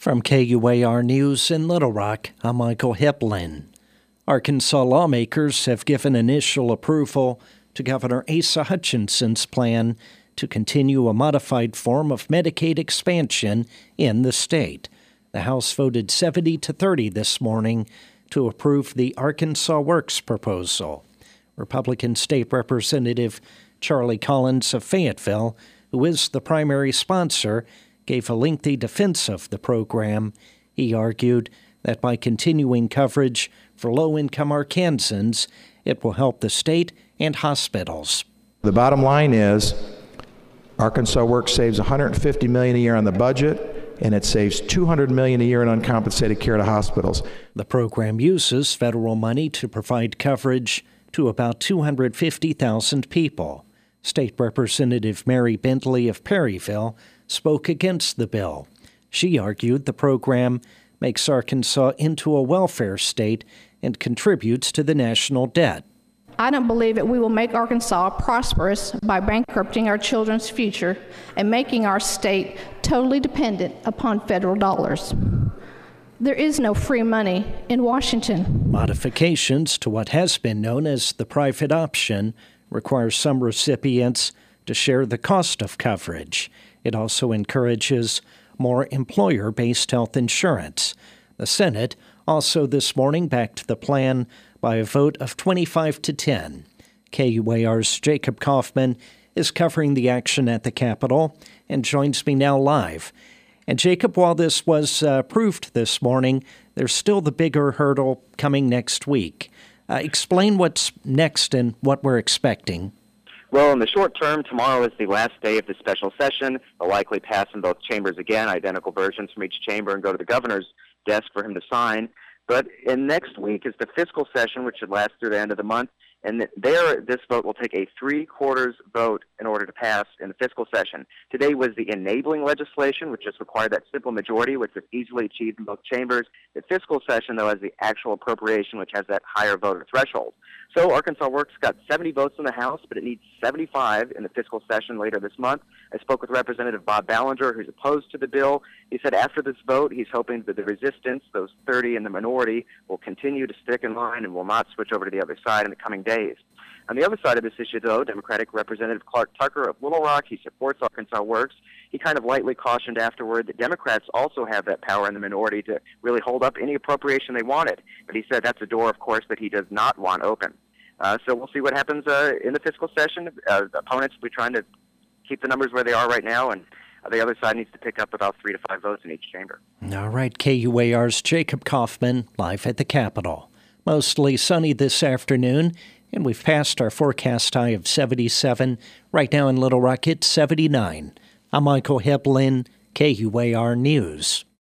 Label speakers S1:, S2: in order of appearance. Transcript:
S1: From KUAR News in Little Rock, I'm Michael Hiplin. Arkansas lawmakers have given initial approval to Governor Asa Hutchinson's plan to continue a modified form of Medicaid expansion in the state. The House voted 70-30 this morning to approve the Arkansas Works proposal. Republican State Representative Charlie Collins of Fayetteville, who is the primary sponsor, gave a lengthy defense of the program. He argued that by continuing coverage for low-income Arkansans, it will help the state and hospitals.
S2: The bottom line is Arkansas Works saves $150 million a year on the budget, and it saves $200 million a year in uncompensated care to hospitals.
S1: The program uses federal money to provide coverage to about 250,000 people. State Representative Mary Bentley of Perryville spoke against the bill. She argued the program makes Arkansas into a welfare state and contributes to the national debt.
S3: I don't believe that we will make Arkansas prosperous by bankrupting our children's future and making our state totally dependent upon federal dollars. There is no free money in Washington.
S1: Modifications to what has been known as the private option requires some recipients to share the cost of coverage. It also encourages more employer-based health insurance. The Senate also this morning backed the plan by a vote of 25-10. KUAR's Jacob Kaufman is covering the action at the Capitol and joins me now live. And Jacob, while this was approved this morning, there's still the bigger hurdle coming next week. Explain what's next and what we're expecting.
S4: Well, in the short term, tomorrow is the last day of the special session. They'll likely pass in both chambers again, identical versions from each chamber, and go to the governor's desk for him to sign. But in next week is the fiscal session, which should last through the end of the month. And there, this vote will take a 3/4 vote in order to pass in the fiscal session. Today was the enabling legislation, which just required that simple majority, which was easily achieved in both chambers. The fiscal session, though, has the actual appropriation, which has that higher voter threshold. So Arkansas Works got 70 votes in the House, but it needs 75 in the fiscal session later this month. I spoke with Representative Bob Ballinger, who's opposed to the bill. He said after this vote, he's hoping that the resistance, those 30 in the minority, will continue to stick in line and will not switch over to the other side in the coming days. On the other side of this issue, though, Democratic Representative Clark Tucker of Little Rock, he supports Arkansas Works. He kind of lightly cautioned afterward that Democrats also have that power in the minority to really hold up any appropriation they wanted. But he said that's a door, of course, that he does not want open. So we'll see what happens in the fiscal session. Opponents will be trying to keep the numbers where they are right now, and the other side needs to pick up about 3 to 5 votes in each chamber.
S1: All right, KUAR's Jacob Kaufman live at the Capitol. Mostly sunny this afternoon, and we've passed our forecast high of 77. Right now in Little Rock, it's 79. I'm Michael Hiplin, KUAR News.